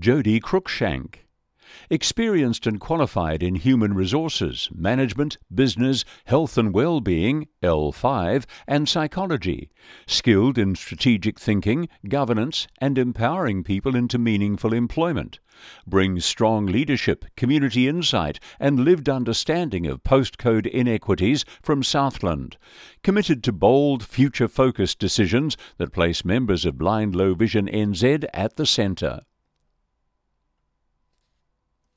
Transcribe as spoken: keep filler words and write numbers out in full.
Jody Cruikshank. Experienced and qualified in human resources, management, business, health and well-being, L five, and psychology. Skilled in strategic thinking, governance, and empowering people into meaningful employment. Brings strong leadership, community insight, and lived understanding of postcode inequities from Southland. Committed to bold, future-focused decisions that place members of Blind Low Vision N Z at the centre.